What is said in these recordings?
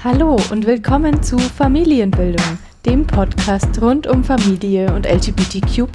Hallo und willkommen zu Familienbildung, dem Podcast rund um Familie und LGBTQ+.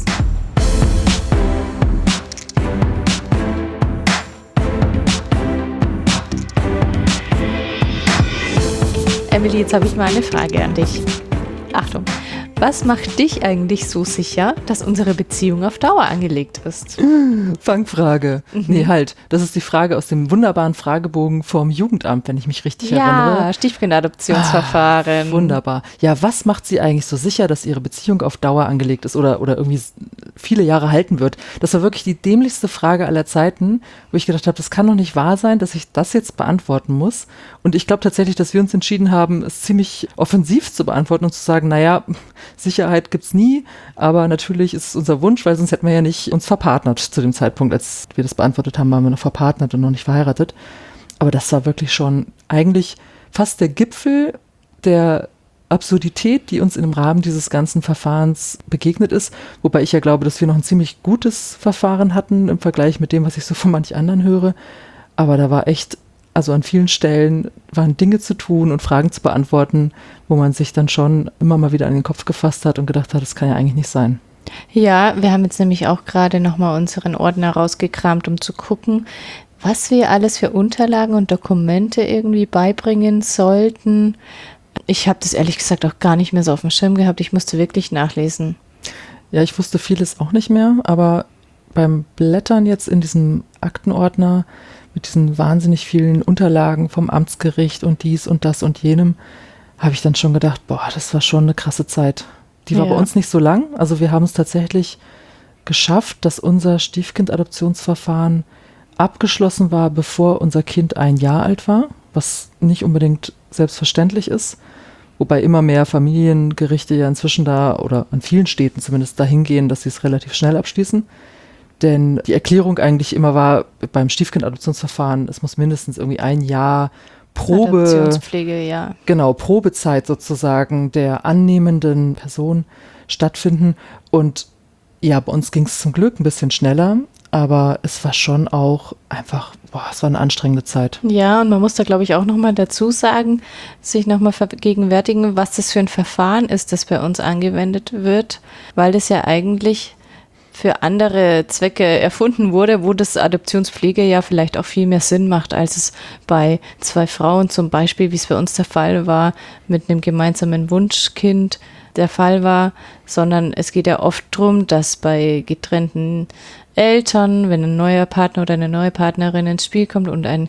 Emily, jetzt habe ich mal eine Frage an dich. Achtung, was macht dich eigentlich so sicher, dass unsere Beziehung auf Dauer angelegt ist? Fangfrage. Nee, halt. Das ist die Frage aus dem wunderbaren Fragebogen vom Jugendamt, wenn ich mich richtig erinnere. Ja, Stiefkindadoptionsverfahren. Wunderbar. Ja, was macht sie eigentlich so sicher, dass ihre Beziehung auf Dauer angelegt ist oder irgendwie viele Jahre halten wird? Das war wirklich die dämlichste Frage aller Zeiten, wo ich gedacht habe, das kann doch nicht wahr sein, dass ich das jetzt beantworten muss. Und ich glaube tatsächlich, dass wir uns entschieden haben, es ziemlich offensiv zu beantworten und zu sagen, naja, Sicherheit gibt's nie, aber natürlich ist es unser Wunsch, weil sonst hätten wir ja nicht uns verpartnert zu dem Zeitpunkt, als wir das beantwortet haben, waren wir noch verpartnert und noch nicht verheiratet. Aber das war wirklich schon eigentlich fast der Gipfel der Absurdität, die uns im Rahmen dieses ganzen Verfahrens begegnet ist, wobei ich ja glaube, dass wir noch ein ziemlich gutes Verfahren hatten im Vergleich mit dem, was ich so von manch anderen höre. Aber da war echt, also an vielen Stellen waren Dinge zu tun und Fragen zu beantworten, wo man sich dann schon immer mal wieder an den Kopf gefasst hat und gedacht hat, das kann ja eigentlich nicht sein. Ja, wir haben jetzt nämlich auch gerade nochmal unseren Ordner rausgekramt, um zu gucken, was wir alles für Unterlagen und Dokumente irgendwie beibringen sollten. Ich habe das ehrlich gesagt auch gar nicht mehr so auf dem Schirm gehabt. Ich musste wirklich nachlesen. Ja, ich wusste vieles auch nicht mehr, aber beim Blättern jetzt in diesem Aktenordner mit diesen wahnsinnig vielen Unterlagen vom Amtsgericht und dies und das und jenem, habe ich dann schon gedacht, boah, das war schon eine krasse Zeit. Die war bei uns nicht so lang. Also wir haben es tatsächlich geschafft, dass unser Stiefkind-Adoptionsverfahren abgeschlossen war, bevor unser Kind 1 Jahr alt war, was nicht unbedingt selbstverständlich ist. Wobei immer mehr Familiengerichte ja inzwischen da, oder an vielen Städten zumindest, dahin gehen, dass sie es relativ schnell abschließen. Denn die Erklärung eigentlich immer war, beim Stiefkind-Adoptionsverfahren, es muss mindestens irgendwie 1 Jahr Adoptionspflege, ja. Genau, Probezeit sozusagen der annehmenden Person stattfinden. Und ja, bei uns ging es zum Glück ein bisschen schneller, aber es war schon auch einfach, es war eine anstrengende Zeit. Ja, und man muss da, glaube ich, auch nochmal dazu sagen, sich nochmal vergegenwärtigen, was das für ein Verfahren ist, das bei uns angewendet wird, weil das ja eigentlich für andere Zwecke erfunden wurde, wo das Adoptionspflege ja vielleicht auch viel mehr Sinn macht, als es bei 2 Frauen zum Beispiel, wie es bei uns der Fall war, mit einem gemeinsamen Wunschkind der Fall war, sondern es geht ja oft darum, dass bei getrennten Eltern, wenn ein neuer Partner oder eine neue Partnerin ins Spiel kommt und ein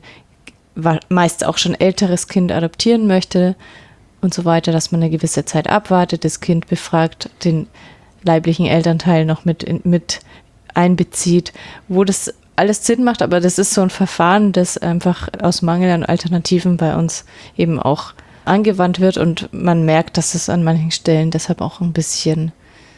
meist auch schon älteres Kind adoptieren möchte und so weiter, dass man eine gewisse Zeit abwartet, das Kind befragt, den leiblichen Elternteil noch mit einbezieht, wo das alles Sinn macht, aber das ist so ein Verfahren, das einfach aus Mangel an Alternativen bei uns eben auch angewandt wird und man merkt, dass es an manchen Stellen deshalb auch ein bisschen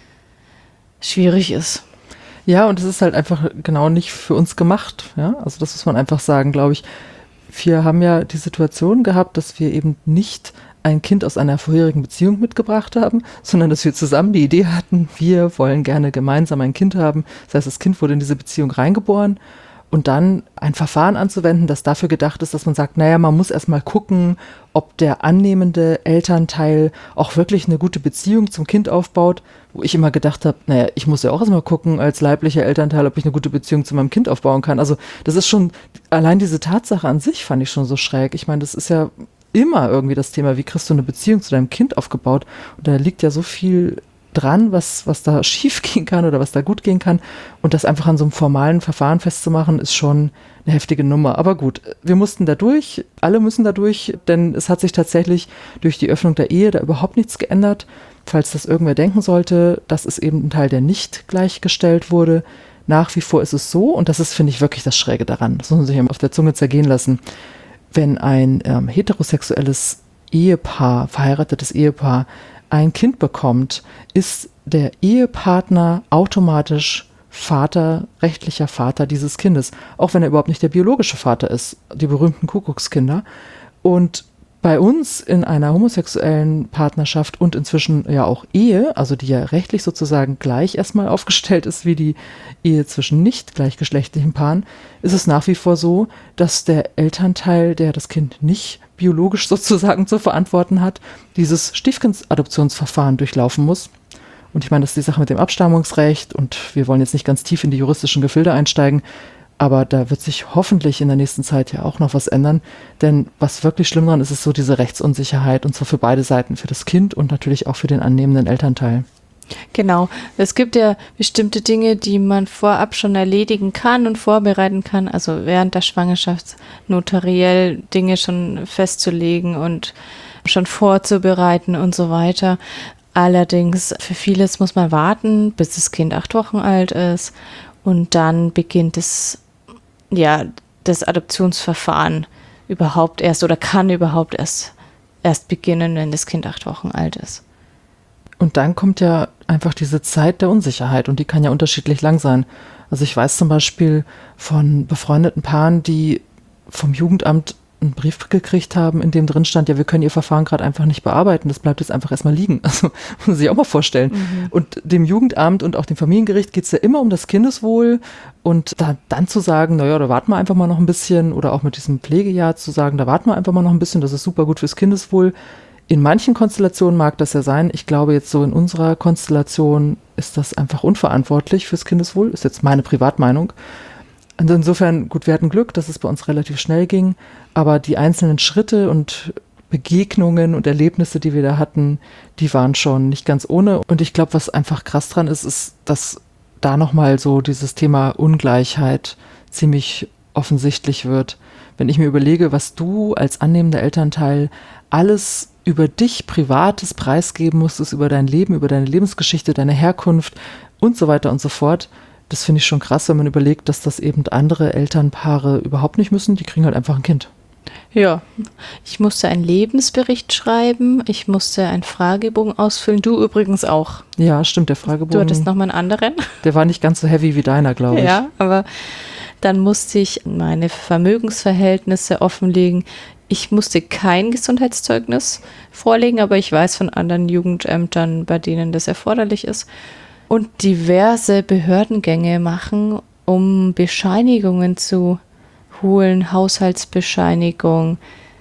schwierig ist. Ja, und es ist halt einfach genau nicht für uns gemacht. Ja? Also das muss man einfach sagen, glaube ich. Wir haben ja die Situation gehabt, dass wir eben nicht ein Kind aus einer vorherigen Beziehung mitgebracht haben, sondern dass wir zusammen die Idee hatten, wir wollen gerne gemeinsam ein Kind haben. Das heißt, das Kind wurde in diese Beziehung reingeboren und dann ein Verfahren anzuwenden, das dafür gedacht ist, dass man sagt, naja, man muss erstmal gucken, ob der annehmende Elternteil auch wirklich eine gute Beziehung zum Kind aufbaut, wo ich immer gedacht habe, naja, ich muss ja auch erstmal gucken als leiblicher Elternteil, ob ich eine gute Beziehung zu meinem Kind aufbauen kann. Also das ist schon, allein diese Tatsache an sich fand ich schon so schräg. Ich meine, das ist ja immer irgendwie das Thema, wie kriegst du eine Beziehung zu deinem Kind aufgebaut? Und da liegt ja so viel dran, was da schief gehen kann oder was da gut gehen kann. Und das einfach an so einem formalen Verfahren festzumachen, ist schon eine heftige Nummer. Aber gut, wir mussten da durch, alle müssen da durch, denn es hat sich tatsächlich durch die Öffnung der Ehe da überhaupt nichts geändert. Falls das irgendwer denken sollte, das ist eben ein Teil, der nicht gleichgestellt wurde. Nach wie vor ist es so, und das ist, finde ich, wirklich das Schräge daran. Das muss man sich auf der Zunge zergehen lassen. Wenn ein heterosexuelles Ehepaar, verheiratetes Ehepaar, ein Kind bekommt, ist der Ehepartner automatisch rechtlicher Vater dieses Kindes, auch wenn er überhaupt nicht der biologische Vater ist, die berühmten Kuckuckskinder. Und bei uns in einer homosexuellen Partnerschaft und inzwischen ja auch Ehe, also die ja rechtlich sozusagen gleich erstmal aufgestellt ist wie die Ehe zwischen nicht gleichgeschlechtlichen Paaren, ist es nach wie vor so, dass der Elternteil, der das Kind nicht biologisch sozusagen zu verantworten hat, dieses Stiefkindadoptionsverfahren durchlaufen muss. Und ich meine, das ist die Sache mit dem Abstammungsrecht und wir wollen jetzt nicht ganz tief in die juristischen Gefilde einsteigen, aber da wird sich hoffentlich in der nächsten Zeit ja auch noch was ändern, denn was wirklich schlimm daran ist, ist so diese Rechtsunsicherheit und zwar für beide Seiten, für das Kind und natürlich auch für den annehmenden Elternteil. Genau. Es gibt ja bestimmte Dinge, die man vorab schon erledigen kann und vorbereiten kann, also während der Schwangerschaft notariell Dinge schon festzulegen und schon vorzubereiten und so weiter. Allerdings für vieles muss man warten, bis das Kind 8 Wochen alt ist und dann beginnt das Adoptionsverfahren überhaupt erst oder kann überhaupt erst beginnen, wenn das Kind 8 Wochen alt ist. Und dann kommt ja einfach diese Zeit der Unsicherheit und die kann ja unterschiedlich lang sein. Also ich weiß zum Beispiel von befreundeten Paaren, die vom Jugendamt einen Brief gekriegt haben, in dem drin stand, ja, wir können ihr Verfahren gerade einfach nicht bearbeiten, das bleibt jetzt einfach erstmal liegen. Also muss man sich auch mal vorstellen. Mhm. Und dem Jugendamt und auch dem Familiengericht geht es ja immer um das Kindeswohl und dann zu sagen, naja, da warten wir einfach mal noch ein bisschen oder auch mit diesem Pflegejahr zu sagen, da warten wir einfach mal noch ein bisschen, das ist super gut fürs Kindeswohl. In manchen Konstellationen mag das ja sein. Ich glaube jetzt so in unserer Konstellation ist das einfach unverantwortlich fürs Kindeswohl, ist jetzt meine Privatmeinung. Und insofern, gut, wir hatten Glück, dass es bei uns relativ schnell ging, aber die einzelnen Schritte und Begegnungen und Erlebnisse, die wir da hatten, die waren schon nicht ganz ohne. Und ich glaube, was einfach krass dran ist, ist, dass da nochmal so dieses Thema Ungleichheit ziemlich offensichtlich wird. Wenn ich mir überlege, was du als annehmender Elternteil alles über dich Privates preisgeben musstest, über dein Leben, über deine Lebensgeschichte, deine Herkunft und so weiter und so fort. Das finde ich schon krass, wenn man überlegt, dass das eben andere Elternpaare überhaupt nicht müssen. Die kriegen halt einfach ein Kind. Ja, ich musste einen Lebensbericht schreiben, ich musste einen Fragebogen ausfüllen, du übrigens auch. Ja, stimmt, der Fragebogen. Du hattest nochmal einen anderen. Der war nicht ganz so heavy wie deiner, glaube ich. Ja, aber dann musste ich meine Vermögensverhältnisse offenlegen. Ich musste kein Gesundheitszeugnis vorlegen, aber ich weiß von anderen Jugendämtern, bei denen das erforderlich ist. Und diverse Behördengänge machen, um Bescheinigungen zu holen, Haushaltsbescheinigung,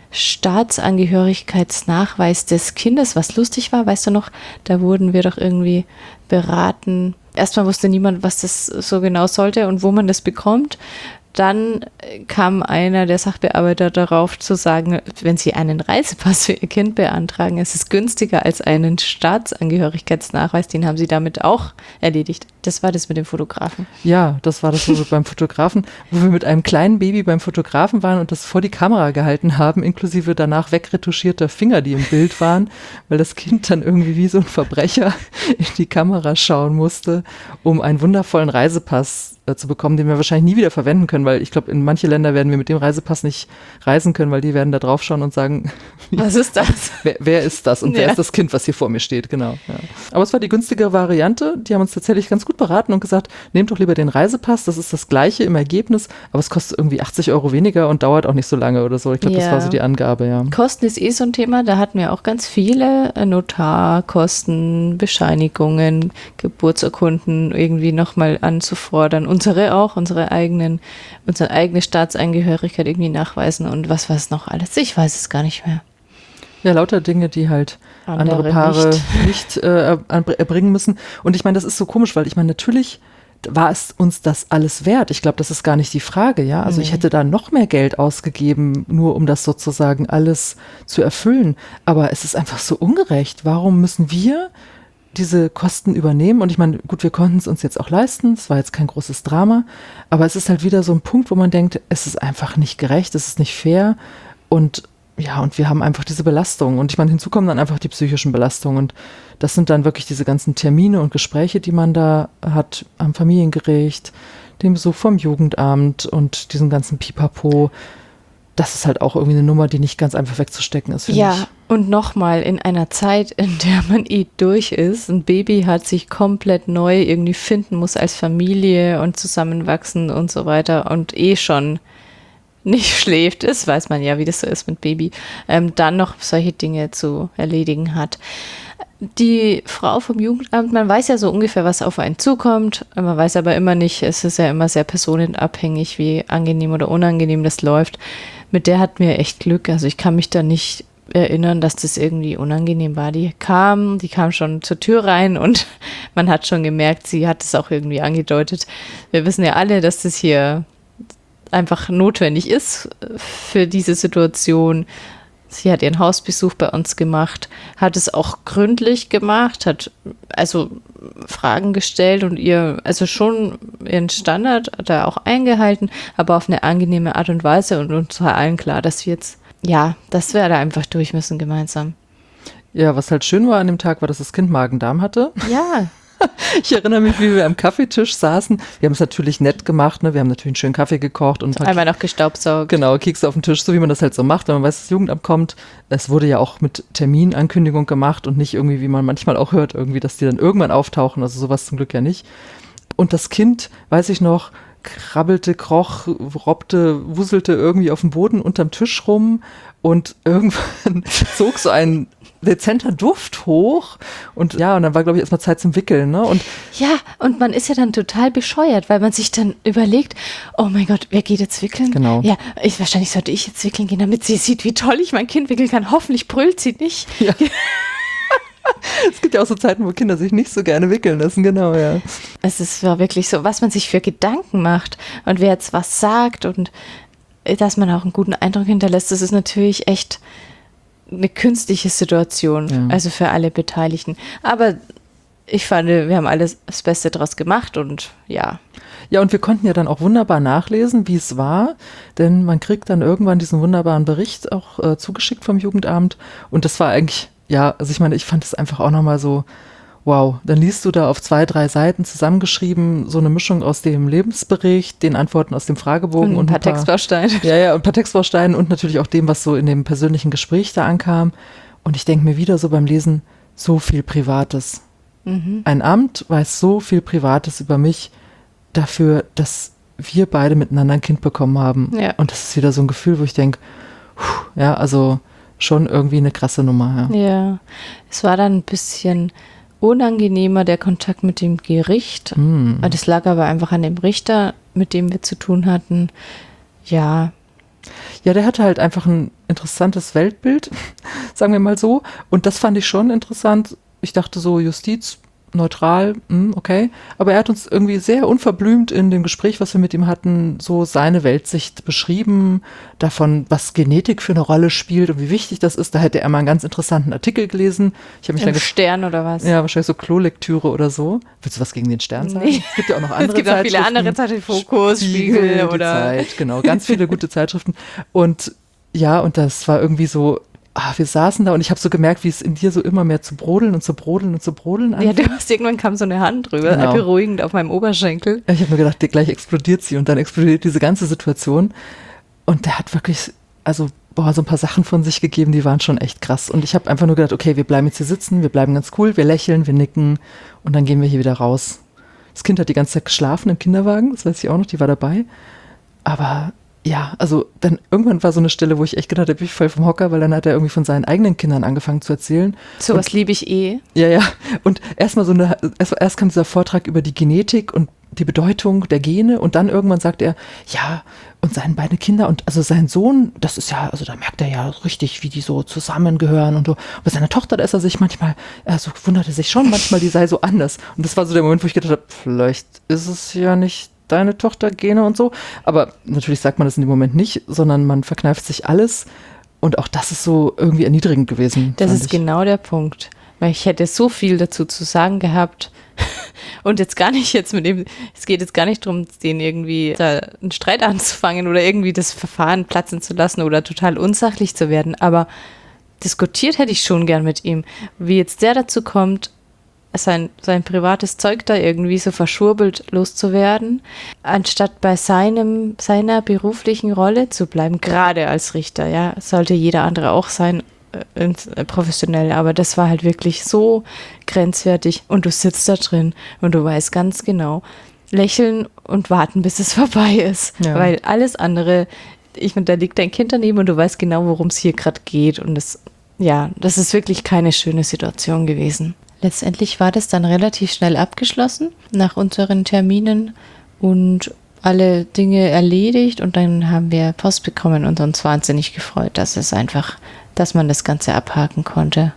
Staatsangehörigkeitsnachweis des Kindes, was lustig war, weißt du noch, da wurden wir doch irgendwie beraten. Erstmal wusste niemand, was das so genau sollte und wo man das bekommt. Dann kam einer der Sachbearbeiter darauf zu sagen, wenn Sie einen Reisepass für Ihr Kind beantragen, ist es günstiger als einen Staatsangehörigkeitsnachweis. Den haben Sie damit auch erledigt. Das war das mit dem Fotografen. Ja, das war das, wo wir beim Fotografen, wo wir mit einem kleinen Baby beim Fotografen waren und das vor die Kamera gehalten haben, inklusive danach wegretuschierter Finger, die im Bild waren, weil das Kind dann irgendwie wie so ein Verbrecher in die Kamera schauen musste, um einen wundervollen Reisepass zu bekommen, den wir wahrscheinlich nie wieder verwenden können, weil ich glaube, in manche Länder werden wir mit dem Reisepass nicht reisen können, weil die werden da drauf schauen und sagen, was ist das? Wer ist das und wer ist das Kind, was hier vor mir steht, genau. Ja. Aber es war die günstigere Variante, die haben uns tatsächlich ganz gut beraten und gesagt, nehmt doch lieber den Reisepass, das ist das Gleiche im Ergebnis, aber es kostet irgendwie 80 € weniger und dauert auch nicht so lange oder so. Ich glaube, das war so die Angabe, ja. Kosten ist so ein Thema, da hatten wir auch ganz viele Notarkosten, Bescheinigungen, Geburtsurkunden irgendwie nochmal anzufordern, unsere eigene Staatsangehörigkeit irgendwie nachweisen und was war es noch alles? Ich weiß es gar nicht mehr. Ja, lauter Dinge, die halt andere Paare nicht erbringen müssen. Und ich meine, das ist so komisch, weil ich meine, natürlich war es uns das alles wert. Ich glaube, das ist gar nicht die Frage, ja. Also ich hätte da noch mehr Geld ausgegeben, nur um das sozusagen alles zu erfüllen. Aber es ist einfach so ungerecht. Warum müssen wir diese Kosten übernehmen? Und ich meine, gut, wir konnten es uns jetzt auch leisten, es war jetzt kein großes Drama, aber es ist halt wieder so ein Punkt, wo man denkt, es ist einfach nicht gerecht, es ist nicht fair und ja, und wir haben einfach diese Belastung und ich meine, hinzu kommen dann einfach die psychischen Belastungen und das sind dann wirklich diese ganzen Termine und Gespräche, die man da hat am Familiengericht, den Besuch vom Jugendamt und diesen ganzen Pipapo. Das ist halt auch irgendwie eine Nummer, die nicht ganz einfach wegzustecken ist, finde ich. Ja, und nochmal in einer Zeit, in der man durch ist, ein Baby hat sich komplett neu irgendwie finden muss als Familie und zusammenwachsen und so weiter und schon nicht schläft, das weiß man ja, wie das so ist mit Baby, dann noch solche Dinge zu erledigen hat. Die Frau vom Jugendamt, man weiß ja so ungefähr, was auf einen zukommt, man weiß aber immer nicht, es ist ja immer sehr personenabhängig, wie angenehm oder unangenehm das läuft. Mit der hatten wir echt Glück, also ich kann mich da nicht erinnern, dass das irgendwie unangenehm war. Die kam schon zur Tür rein und man hat schon gemerkt, sie hat es auch irgendwie angedeutet. Wir wissen ja alle, dass das hier einfach notwendig ist für diese Situation. Sie hat ihren Hausbesuch bei uns gemacht, hat es auch gründlich gemacht, hat also Fragen gestellt und also schon ihren Standard hat er auch eingehalten, aber auf eine angenehme Art und Weise und uns war allen klar, dass wir jetzt, dass wir da einfach durch müssen gemeinsam. Ja, was halt schön war an dem Tag, war, dass das Kind Magen-Darm hatte. Ja. Ich erinnere mich, wie wir am Kaffeetisch saßen. Wir haben es natürlich nett gemacht, ne? Wir haben natürlich einen schönen Kaffee gekocht und einmal noch gestaubsaugt. Genau, Kekse auf den Tisch, so wie man das halt so macht, wenn man weiß, das Jugendamt kommt. Es wurde ja auch mit Terminankündigung gemacht und nicht irgendwie, wie man manchmal auch hört, irgendwie, dass die dann irgendwann auftauchen. Also sowas zum Glück ja nicht. Und das Kind, weiß ich noch, krabbelte, kroch, robbte, wuselte irgendwie auf dem Boden unterm Tisch rum und irgendwann zog so ein dezenter Duft hoch und und dann war, glaube ich, erstmal Zeit zum Wickeln, ne? Und und man ist ja dann total bescheuert, weil man sich dann überlegt, oh mein Gott, wer geht jetzt wickeln? Genau. Ja, wahrscheinlich sollte ich jetzt wickeln gehen, damit sie sieht, wie toll ich mein Kind wickeln kann. Hoffentlich brüllt sie nicht. Ja. Es gibt ja auch so Zeiten, wo Kinder sich nicht so gerne wickeln lassen, genau, ja. War wirklich so, was man sich für Gedanken macht und wer jetzt was sagt und dass man auch einen guten Eindruck hinterlässt, das ist natürlich echt eine künstliche Situation, also für alle Beteiligten. Aber ich fand, wir haben alles das Beste draus gemacht und ja. Ja, und wir konnten ja dann auch wunderbar nachlesen, wie es war, denn man kriegt dann irgendwann diesen wunderbaren Bericht auch zugeschickt vom Jugendamt und das war eigentlich, also ich meine, ich fand es einfach auch nochmal so, wow, dann liest du da auf 2, 3 Seiten zusammengeschrieben, so eine Mischung aus dem Lebensbericht, den Antworten aus dem Fragebogen und ein paar Textbausteine. Ja, und ein paar Textbausteine und natürlich auch dem, was so in dem persönlichen Gespräch da ankam. Und ich denke mir wieder so beim Lesen, so viel Privates. Ein Amt weiß so viel Privates über mich dafür, dass wir beide miteinander ein Kind bekommen haben. Ja. Und das ist wieder so ein Gefühl, wo ich denke, also schon irgendwie eine krasse Nummer. Ja, es war dann ein bisschen unangenehmer, der Kontakt mit dem Gericht. Das lag aber einfach an dem Richter, mit dem wir zu tun hatten. Ja. Ja, der hatte halt einfach ein interessantes Weltbild, sagen wir mal so. Und das fand ich schon interessant. Ich dachte so, Justiz, neutral, okay. Aber er hat uns irgendwie sehr unverblümt in dem Gespräch, was wir mit ihm hatten, so seine Weltsicht beschrieben, davon, was Genetik für eine Rolle spielt und wie wichtig das ist. Da hätte er mal einen ganz interessanten Artikel gelesen. Ich habe mich Im Stern oder was? Ja, wahrscheinlich so Klolektüre oder so. Willst du was gegen den Stern sagen? Nee. Es gibt ja auch noch andere Zeitschriften. Es gibt auch viele andere Zeitschriften, Fokus, Spiegel oder Zeit, genau, ganz viele gute Zeitschriften. Und und das war irgendwie so, wir saßen da und ich habe so gemerkt, wie es in dir so immer mehr zu brodeln und zu brodeln und zu brodeln anfing. Ja, irgendwann kam so eine Hand drüber, beruhigend auf meinem Oberschenkel. Ich habe mir gedacht, gleich explodiert sie und dann explodiert diese ganze Situation. Und der hat wirklich, so ein paar Sachen von sich gegeben, die waren schon echt krass. Und ich habe einfach nur gedacht, okay, wir bleiben jetzt hier sitzen, wir bleiben ganz cool, wir lächeln, wir nicken und dann gehen wir hier wieder raus. Das Kind hat die ganze Zeit geschlafen im Kinderwagen, das weiß ich auch noch, die war dabei. Aber also dann irgendwann war so eine Stelle, wo ich echt gedacht habe, ich voll vom Hocker, weil dann hat er irgendwie von seinen eigenen Kindern angefangen zu erzählen. Sowas liebe ich eh. Ja. Und erst kam dieser Vortrag über die Genetik und die Bedeutung der Gene und dann irgendwann sagt er, und seine beiden Kinder und also sein Sohn, das ist ja, also da merkt er ja richtig, wie die so zusammengehören und so. Und bei seiner Tochter, da ist er sich manchmal, wunderte sich schon manchmal, die sei so anders. Und das war so der Moment, wo ich gedacht habe, vielleicht ist es ja nicht deine Tochter Gene und so. Aber natürlich sagt man das in dem Moment nicht, sondern man verkneift sich alles. Und auch das ist so irgendwie erniedrigend gewesen. Das ist genau der Punkt. Weil ich hätte so viel dazu zu sagen gehabt. Und es geht jetzt gar nicht darum, den irgendwie da einen Streit anzufangen oder irgendwie das Verfahren platzen zu lassen oder total unsachlich zu werden. Aber diskutiert hätte ich schon gern mit ihm. Wie jetzt der dazu kommt, sein privates Zeug da irgendwie so verschwurbelt loszuwerden, anstatt bei seiner beruflichen Rolle zu bleiben, gerade als Richter, ja, sollte jeder andere auch sein, professionell, aber das war halt wirklich so grenzwertig und du sitzt da drin und du weißt ganz genau, lächeln und warten, bis es vorbei ist, weil alles andere da liegt dein Kind daneben und du weißt genau, worum es hier gerade geht. Und das ist wirklich keine schöne Situation gewesen. Letztendlich war das dann relativ schnell abgeschlossen nach unseren Terminen und alle Dinge erledigt. Und dann haben wir Post bekommen und uns wahnsinnig gefreut, dass man das Ganze abhaken konnte.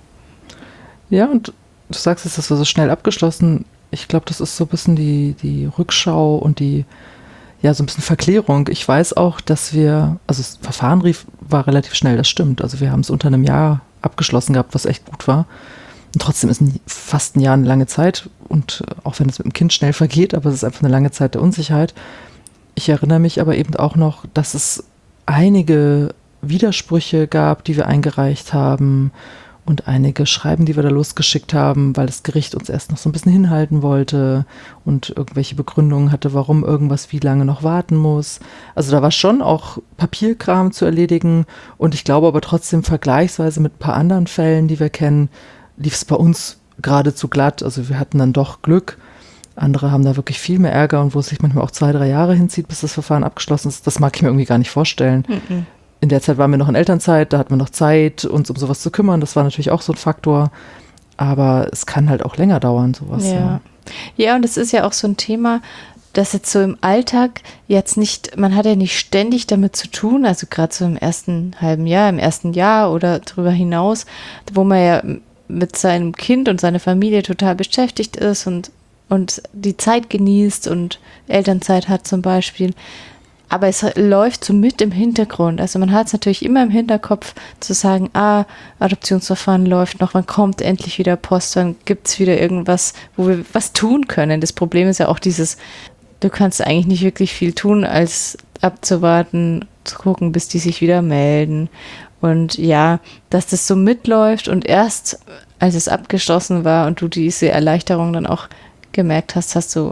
Ja, und du sagst jetzt, das war so schnell abgeschlossen. Ich glaube, das ist so ein bisschen die Rückschau und so ein bisschen Verklärung. Ich weiß auch, dass das Verfahren war relativ schnell, das stimmt. Also wir haben es unter einem Jahr abgeschlossen gehabt, was echt gut war. Und trotzdem ist fast ein Jahr eine lange Zeit. Und auch wenn es mit dem Kind schnell vergeht, aber es ist einfach eine lange Zeit der Unsicherheit. Ich erinnere mich aber eben auch noch, dass es einige Widersprüche gab, die wir eingereicht haben und einige Schreiben, die wir da losgeschickt haben, weil das Gericht uns erst noch so ein bisschen hinhalten wollte und irgendwelche Begründungen hatte, warum irgendwas wie lange noch warten muss. Also da war schon auch Papierkram zu erledigen und ich glaube aber trotzdem vergleichsweise mit ein paar anderen Fällen, die wir kennen, lief es bei uns geradezu glatt. Also wir hatten dann doch Glück. Andere haben da wirklich viel mehr Ärger und wo es sich manchmal auch 2-3 Jahre hinzieht, bis das Verfahren abgeschlossen ist. Das mag ich mir irgendwie gar nicht vorstellen. Mhm. In der Zeit waren wir noch in Elternzeit, da hatten wir noch Zeit, uns um sowas zu kümmern. Das war natürlich auch so ein Faktor. Aber es kann halt auch länger dauern, sowas. Ja, und es ist ja auch so ein Thema, das jetzt so im Alltag jetzt nicht, man hat ja nicht ständig damit zu tun, also gerade so im ersten halben Jahr, im ersten Jahr oder darüber hinaus, wo man ja mit seinem Kind und seiner Familie total beschäftigt ist und die Zeit genießt und Elternzeit hat zum Beispiel. Aber es läuft so mit im Hintergrund. Also man hat es natürlich immer im Hinterkopf zu sagen, Adoptionsverfahren läuft noch, wann kommt endlich wieder Post, wann gibt es wieder irgendwas, wo wir was tun können. Das Problem ist ja auch du kannst eigentlich nicht wirklich viel tun, als abzuwarten, zu gucken, bis die sich wieder melden. Und ja, dass das so mitläuft und erst als es abgeschlossen war und du diese Erleichterung dann auch gemerkt hast, hast du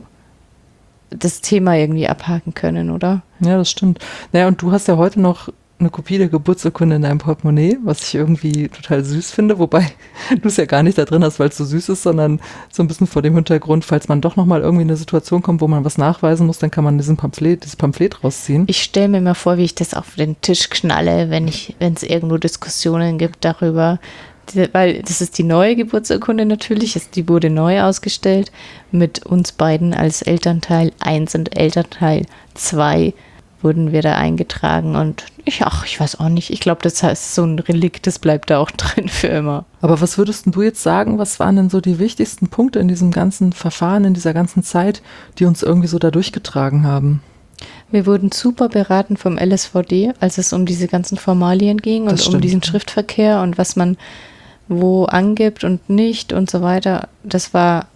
das Thema irgendwie abhaken können, oder? Ja, das stimmt. Naja, und du hast ja heute noch eine Kopie der Geburtsurkunde in deinem Portemonnaie, was ich irgendwie total süß finde, wobei du es ja gar nicht da drin hast, weil es so süß ist, sondern so ein bisschen vor dem Hintergrund, falls man doch nochmal irgendwie in eine Situation kommt, wo man was nachweisen muss, dann kann man dieses Pamphlet rausziehen. Ich stelle mir mal vor, wie ich das auf den Tisch knalle, wenn es irgendwo Diskussionen gibt darüber, weil das ist die neue Geburtsurkunde natürlich, die wurde neu ausgestellt mit uns beiden als Elternteil 1 und Elternteil 2 wurden wir da eingetragen und ich weiß auch nicht, ich glaube, das heißt so ein Relikt, das bleibt da auch drin für immer. Aber was würdest du jetzt sagen, was waren denn so die wichtigsten Punkte in diesem ganzen Verfahren, in dieser ganzen Zeit, die uns irgendwie so da durchgetragen haben? Wir wurden super beraten vom LSVD, als es um diese ganzen Formalien ging und um diesen Schriftverkehr und was man wo angibt und nicht und so weiter. Das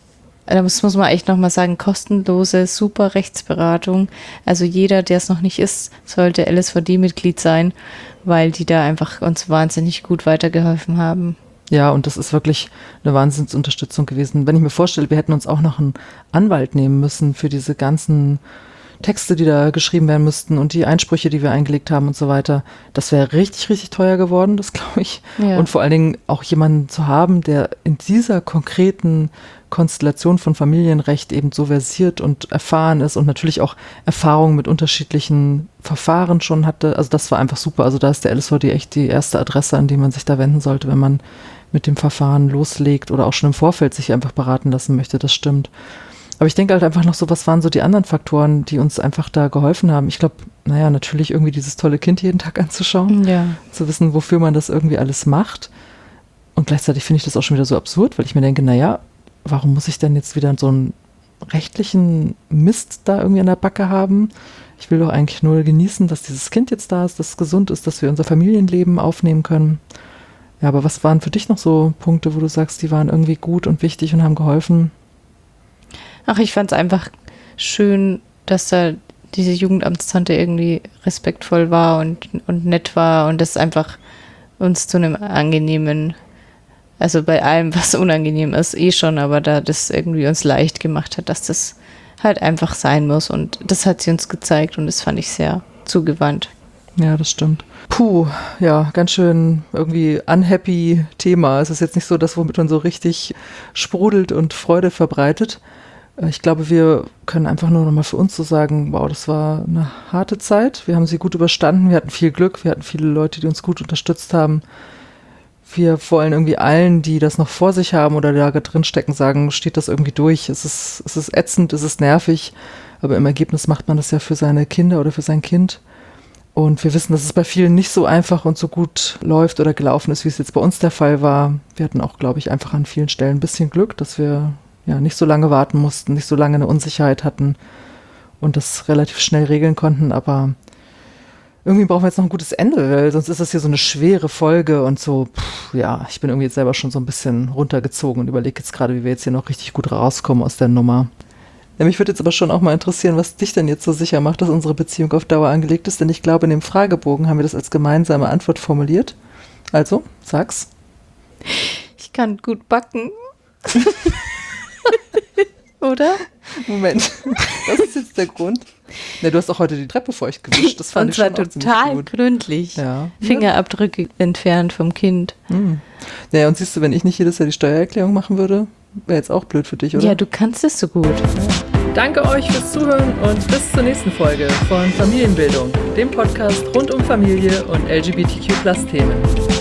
muss man echt nochmal sagen, kostenlose, super Rechtsberatung. Also jeder, der es noch nicht ist, sollte LSVD-Mitglied sein, weil die da einfach uns wahnsinnig gut weitergeholfen haben. Ja, und das ist wirklich eine Wahnsinnsunterstützung gewesen. Wenn ich mir vorstelle, wir hätten uns auch noch einen Anwalt nehmen müssen für diese ganzen Texte, die da geschrieben werden müssten und die Einsprüche, die wir eingelegt haben und so weiter. Das wäre richtig, richtig teuer geworden, das glaube ich. Ja. Und vor allen Dingen auch jemanden zu haben, der in dieser konkreten Konstellation von Familienrecht eben so versiert und erfahren ist und natürlich auch Erfahrungen mit unterschiedlichen Verfahren schon hatte. Also das war einfach super. Also da ist der LSVD echt die erste Adresse, an die man sich da wenden sollte, wenn man mit dem Verfahren loslegt oder auch schon im Vorfeld sich einfach beraten lassen möchte. Das stimmt. Aber ich denke halt einfach noch so, was waren so die anderen Faktoren, die uns einfach da geholfen haben? Ich glaube, natürlich irgendwie dieses tolle Kind jeden Tag anzuschauen, zu wissen, wofür man das irgendwie alles macht. Und gleichzeitig finde ich das auch schon wieder so absurd, weil ich mir denke, warum muss ich denn jetzt wieder so einen rechtlichen Mist da irgendwie an der Backe haben? Ich will doch eigentlich nur genießen, dass dieses Kind jetzt da ist, dass es gesund ist, dass wir unser Familienleben aufnehmen können. Ja, aber was waren für dich noch so Punkte, wo du sagst, die waren irgendwie gut und wichtig und haben geholfen? Ach, ich fand es einfach schön, dass da diese Jugendamtstante irgendwie respektvoll war und nett war und das einfach uns zu einem angenehmen, also bei allem, was unangenehm ist, schon, aber da das irgendwie uns leicht gemacht hat, dass das halt einfach sein muss und das hat sie uns gezeigt und das fand ich sehr zugewandt. Ja, das stimmt. Puh, ja, ganz schön irgendwie unhappy Thema. Es ist jetzt nicht so das, womit man so richtig sprudelt und Freude verbreitet. Ich glaube, wir können einfach nur noch mal für uns so sagen, wow, das war eine harte Zeit. Wir haben sie gut überstanden. Wir hatten viel Glück. Wir hatten viele Leute, die uns gut unterstützt haben. Wir wollen irgendwie allen, die das noch vor sich haben oder da drin stecken, sagen, steht das irgendwie durch. Es ist ätzend, es ist nervig, aber im Ergebnis macht man das ja für seine Kinder oder für sein Kind. Und wir wissen, dass es bei vielen nicht so einfach und so gut läuft oder gelaufen ist, wie es jetzt bei uns der Fall war. Wir hatten auch, glaube ich, einfach an vielen Stellen ein bisschen Glück, dass wir ja nicht so lange warten mussten, nicht so lange eine Unsicherheit hatten und das relativ schnell regeln konnten. Aber irgendwie brauchen wir jetzt noch ein gutes Ende, weil sonst ist das hier so eine schwere Folge und so, ja, ich bin irgendwie jetzt selber schon so ein bisschen runtergezogen und überlege jetzt gerade, wie wir jetzt hier noch richtig gut rauskommen aus der Nummer. Ja, mich würde jetzt aber schon auch mal interessieren, was dich denn jetzt so sicher macht, dass unsere Beziehung auf Dauer angelegt ist, denn ich glaube, in dem Fragebogen haben wir das als gemeinsame Antwort formuliert. Also, sag's. Ich kann gut backen. Oder? Moment, das ist jetzt der Grund. Ne, du hast auch heute die Treppe feucht gewischt. Das fand ich schon auch total gründlich. Ja. Fingerabdrücke entfernt vom Kind. Ja, und siehst du, wenn ich nicht jedes Jahr die Steuererklärung machen würde, wäre jetzt auch blöd für dich, oder? Ja, du kannst es so gut. Danke euch fürs Zuhören und bis zur nächsten Folge von Familienbildung, dem Podcast rund um Familie und LGBTQ+-Themen.